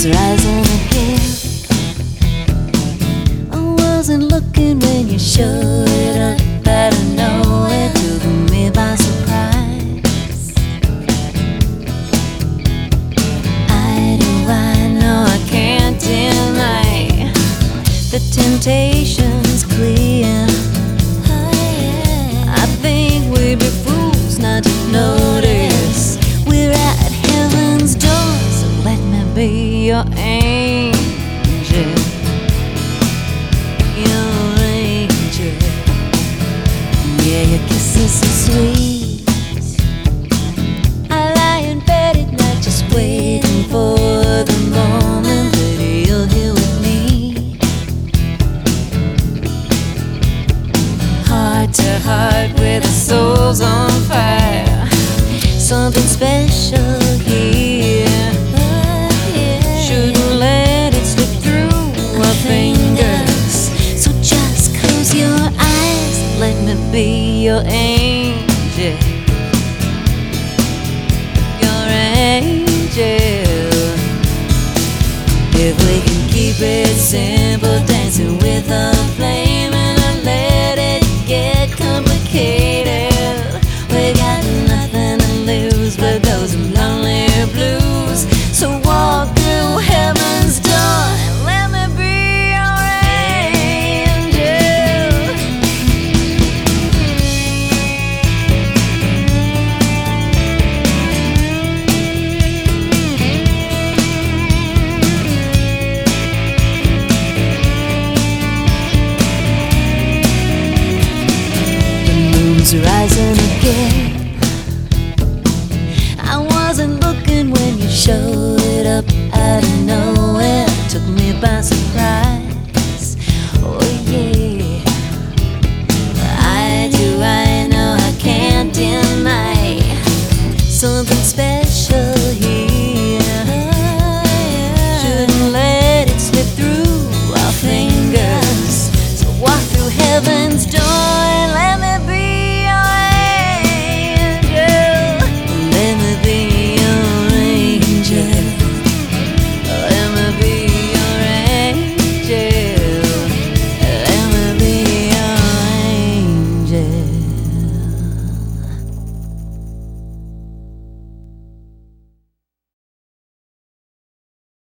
moon's rising again. I wasn't looking when you showed up out of nowhere, took me by surprise. I know I can't deny the temptation's clear. I think we'd be fools not to notice we're at heaven's door. So let me be your angel, your angel. Yeah, your kiss is so sweet. I lie in bed at night just waiting for the moment that you're here with me. Heart to heart with our souls on fire, something special here. Shouldn't let it slip through our fingers. So just close your eyes, let me be your angel, your angel. If we can keep it simple, dancing with a flame and not let it get complicated. We got nothing to lose but those lonely blues. So walk through heaven's door and let me be your angel. The moon's rising again. I wasn't looking when you showed up out of nowhere, took me by surprise.